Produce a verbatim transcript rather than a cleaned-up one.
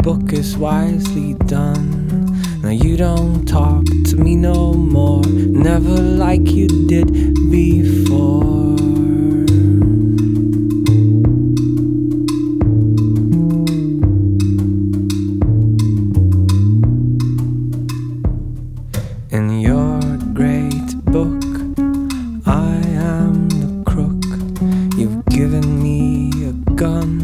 book is wisely done. Now you don't talk to me no more, never like you did before. In your great book, I am the crook. You've given me a gun.